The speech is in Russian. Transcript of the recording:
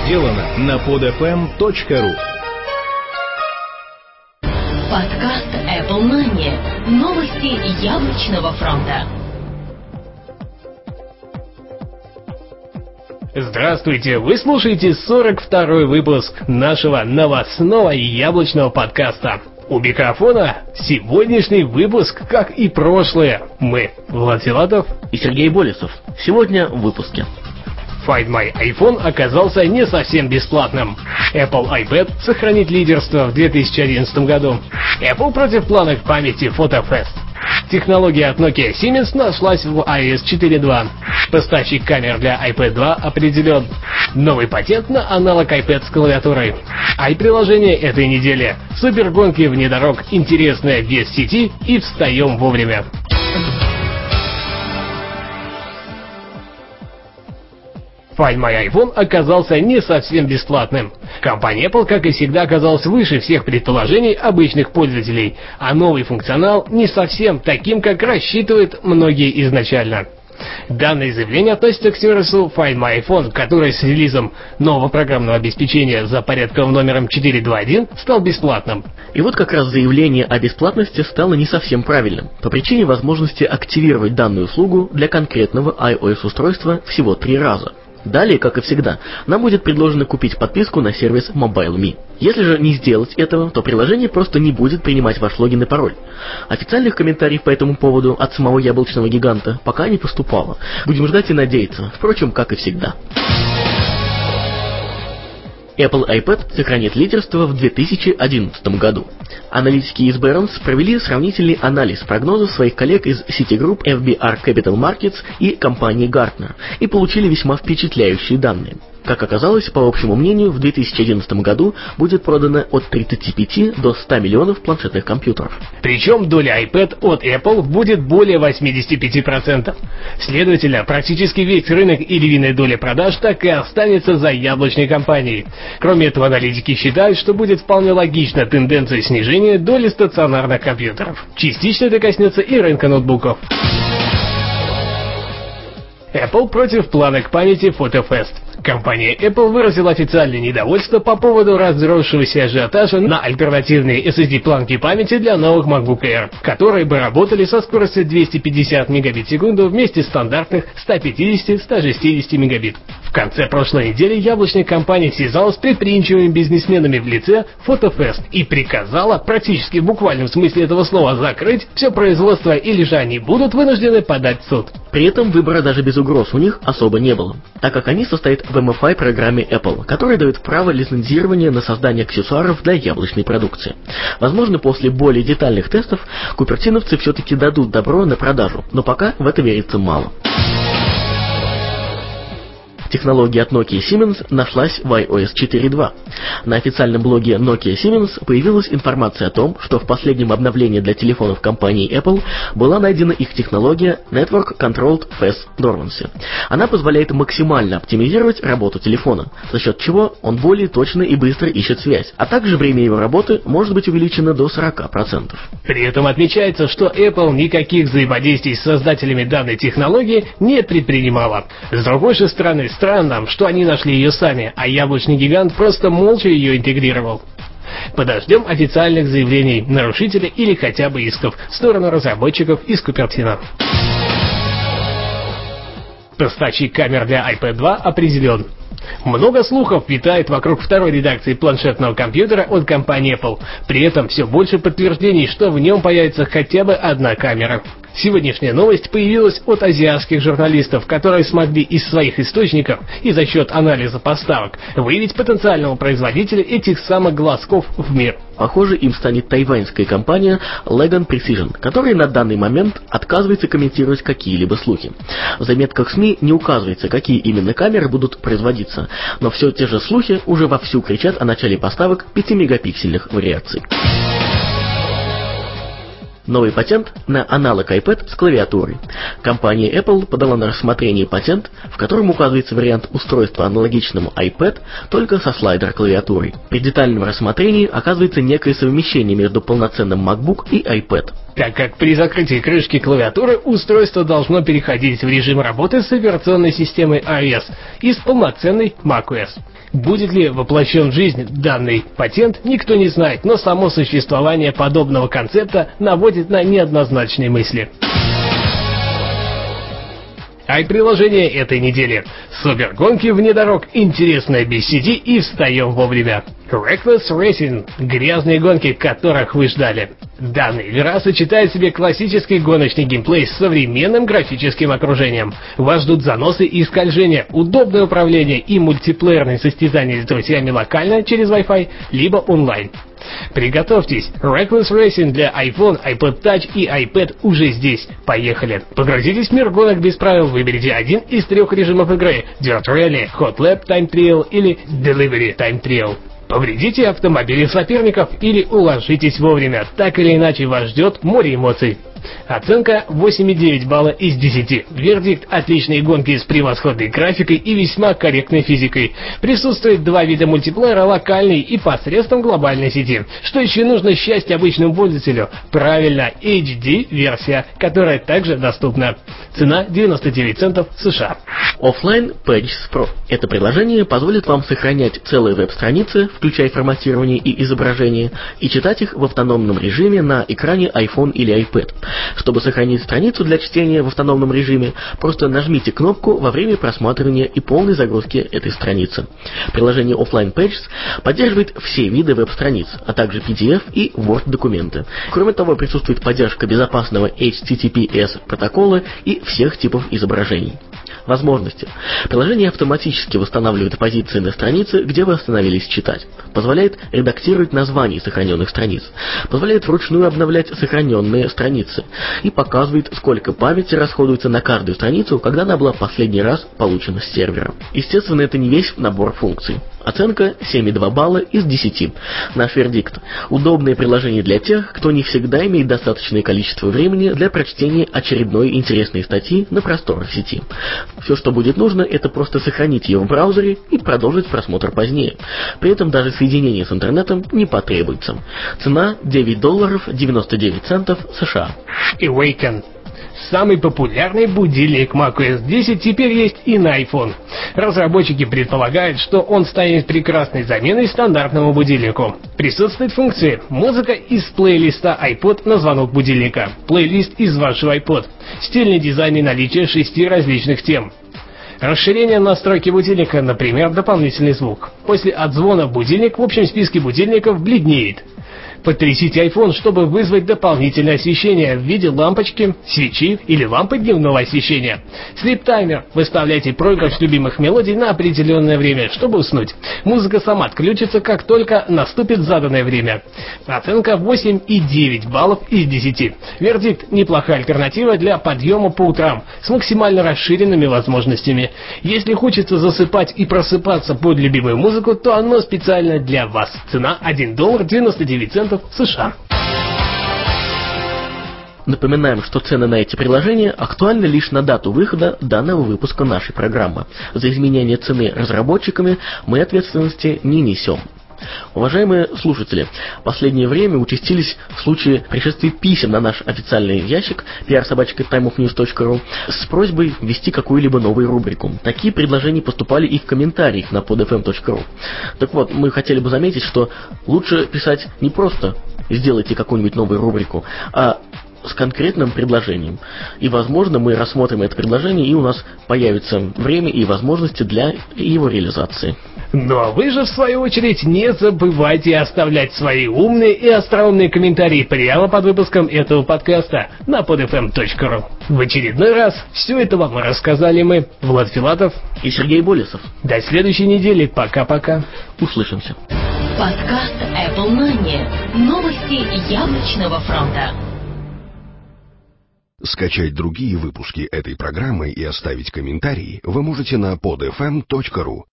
сделано на podfm.ru. Подкаст Apple Money. Новости яблочного фронта. Здравствуйте! Вы слушаете 42-й выпуск нашего новостного яблочного подкаста. У микрофона сегодняшний выпуск, как и прошлые. Мы, Влад Филатов и Сергей Болесов. Сегодня в выпуске. Find My iPhone оказался не совсем бесплатным. Apple iPad сохранит лидерство в 2011 году. Apple против планок памяти PhotoFest. Технология от Nokia Siemens нашлась в iOS 4.2. Поставщик камер для iPad 2 определен. Новый патент на аналог iPad с клавиатурой. iPriложение этой недели. Супергонки вне дорог, интересное без сети и встаем вовремя. Find My iPhone оказался не совсем бесплатным. Компания Apple, как и всегда, оказалась выше всех предположений обычных пользователей, а новый функционал не совсем таким, как рассчитывают многие изначально. Данное заявление относится к сервису Find My iPhone, который с релизом нового программного обеспечения за порядковым номером 4.2.1 стал бесплатным. И вот как раз заявление о бесплатности стало не совсем правильным, по причине возможности активировать данную услугу для конкретного iOS-устройства всего 3 раза. Далее, как и всегда, нам будет предложено купить подписку на сервис MobileMe. Если же не сделать этого, то приложение просто не будет принимать ваш логин и пароль. Официальных комментариев по этому поводу от самого яблочного гиганта пока не поступало. Будем ждать и надеяться, впрочем, как и всегда. Apple iPad сохранит лидерство в 2011 году. Аналитики из Barron's провели сравнительный анализ прогнозов своих коллег из Citigroup, FBR Capital Markets и компании Gartner и получили весьма впечатляющие данные. Как оказалось, по общему мнению, в 2011 году будет продано от 35 до 100 миллионов планшетных компьютеров. Причем доля iPad от Apple будет более 85%. Следовательно, практически весь рынок и львиная доля продаж так и останется за яблочной компанией. Кроме этого, аналитики считают, что будет вполне логична тенденция снижения доли стационарных компьютеров. Частично это коснется и рынка ноутбуков. Apple против планок памяти PhotoFest. Компания Apple выразила официальное недовольство по поводу разросшегося ажиотажа на альтернативные SSD-планки памяти для новых MacBook Air, которые бы работали со скоростью 250 мегабит в секунду вместе стандартных 150-160 мегабит. В конце прошлой недели яблочная компания связалась с предприимчивыми бизнесменами в лице PhotoFest и приказала, практически в буквальном смысле этого слова, закрыть все производство, или же они будут вынуждены подать в суд. При этом выбора даже без угроз у них особо не было, так как они состоят в MFI программе Apple, которая дает право лицензирования на создание аксессуаров для яблочной продукции. Возможно, после более детальных тестов купертиновцы все-таки дадут добро на продажу, но пока в это верится мало. Технология от Nokia Siemens нашлась в iOS 4.2. На официальном блоге Nokia Siemens появилась информация о том, что в последнем обновлении для телефонов компании Apple была найдена их технология Network Controlled Fast Dormancy. Она позволяет максимально оптимизировать работу телефона, за счет чего он более точно и быстро ищет связь, а также время его работы может быть увеличено до 40%. При этом отмечается, что Apple никаких взаимодействий с создателями данной технологии не предпринимала. С другой же стороны, странно, что они нашли ее сами, а яблочный гигант просто молча ее интегрировал. Подождем официальных заявлений нарушителя или хотя бы исков в сторону разработчиков из Купертино. Поставщик камер для iPad 2 определен. Много слухов витает вокруг второй редакции планшетного компьютера от компании Apple. При этом все больше подтверждений, что в нем появится хотя бы одна камера. Сегодняшняя новость появилась от азиатских журналистов, которые смогли из своих источников и за счет анализа поставок выявить потенциального производителя этих самых глазков в мир. Похоже, им станет тайваньская компания Legan Precision, которая на данный момент отказывается комментировать какие-либо слухи. В заметках СМИ не указывается, какие именно камеры будут производиться, но все те же слухи уже вовсю кричат о начале поставок 5-мегапиксельных вариаций. Новый патент на аналог iPad с клавиатурой. Компания Apple подала на рассмотрение патент, в котором указывается вариант устройства аналогичному iPad, только со слайдер-клавиатурой. При детальном рассмотрении оказывается некое совмещение между полноценным MacBook и iPad. Так как при закрытии крышки клавиатуры устройство должно переходить в режим работы с операционной системой iOS из полноценной macOS. Будет ли воплощен в жизнь данный патент, никто не знает, но само существование подобного концепта наводит на неоднозначные мысли. Приложение этой недели. Супергонки вне дорог, интересное без сети и встаем вовремя. Reckless Racing – грязные гонки, которых вы ждали. Данная игра сочетает в себе классический гоночный геймплей с современным графическим окружением. Вас ждут заносы и скольжения, удобное управление и мультиплеерные состязания с друзьями локально через Wi-Fi, либо онлайн. Приготовьтесь, Reckless Racing для iPhone, iPod Touch и iPad уже здесь. Поехали! Погрузитесь в мир гонок без правил, выберите один из 3 режимов игры: Dirt Rally, Hot Lap Time Trial или Delivery Time Trial. Повредите автомобили соперников или уложитесь вовремя, так или иначе вас ждет море эмоций. Оценка 8,9 балла из 10. Вердикт: отличные гонки с превосходной графикой и весьма корректной физикой. Присутствует 2 вида мультиплеера: локальный и посредством глобальной сети. Что еще нужно счастье обычному пользователю? Правильно, HD-версия, которая также доступна. Цена 99 центов США. Offline Pages Pro. Это приложение позволит вам сохранять целые веб-страницы, включая форматирование и изображение, и читать их в автономном режиме на экране iPhone или iPad. Чтобы сохранить страницу для чтения в автономном режиме, просто нажмите кнопку во время просматривания и полной загрузки этой страницы. Приложение Offline Pages поддерживает все виды веб-страниц, а также PDF и Word-документы. Кроме того, присутствует поддержка безопасного HTTPS протокола и всех типов изображений. Возможности. Приложение автоматически восстанавливает позиции на странице, где вы остановились читать. Позволяет редактировать названия сохраненных страниц. Позволяет вручную обновлять сохраненные страницы. И показывает, сколько памяти расходуется на каждую страницу, когда она была последний раз получена с сервера. Естественно, это не весь набор функций. Оценка 7,2 балла из 10. Наш вердикт. Удобное приложение для тех, кто не всегда имеет достаточное количество времени для прочтения очередной интересной статьи на просторах сети. Все, что будет нужно, это просто сохранить ее в браузере и продолжить просмотр позднее. При этом даже соединение с интернетом не потребуется. Цена $9.99 США. Awaken. Самый популярный будильник macOS 10 теперь есть и на iPhone. Разработчики предполагают, что он станет прекрасной заменой стандартному будильнику. Присутствует функция: музыка из плейлиста iPod на звонок будильника, плейлист из вашего iPod, стильный дизайн и наличие 6 различных тем. Расширение настройки будильника, например, дополнительный звук. После отзвона будильник в общем списке будильников бледнеет. Потрясите iPhone, чтобы вызвать дополнительное освещение в виде лампочки, свечи или лампы дневного освещения. Sleep-таймер. Выставляйте проигрыш любимых мелодий на определенное время, чтобы уснуть. Музыка сама отключится, как только наступит заданное время. Оценка 8,9 баллов из 10. Вердикт: неплохая альтернатива для подъема по утрам с максимально расширенными возможностями. Если хочется засыпать и просыпаться под любимую музыку, то оно специально для вас. Цена $1.99 США. Напоминаем, что цены на эти приложения актуальны лишь на дату выхода данного выпуска нашей программы. За изменение цены разработчиками мы ответственности не несем. Уважаемые слушатели, в последнее время участились случаи пришествия писем на наш официальный ящик pr@timeofnews.ru с просьбой ввести какую-либо новую рубрику. Такие предложения поступали и в комментариях на podfm.ru. Так вот, мы хотели бы заметить, что лучше писать не просто «сделайте какую-нибудь новую рубрику», а с конкретным предложением. И, возможно, мы рассмотрим это предложение, и у нас появится время и возможности для его реализации. Ну а вы же, в свою очередь, не забывайте оставлять свои умные и остроумные комментарии прямо под выпуском этого подкаста на podfm.ru. В очередной раз все это вам рассказали мы, Влад Филатов и Сергей Болесов. До следующей недели. Пока-пока. Услышимся. Подкаст Apple Money. Новости яблочного фронта. Скачать другие выпуски этой программы и оставить комментарии вы можете на podfm.ru.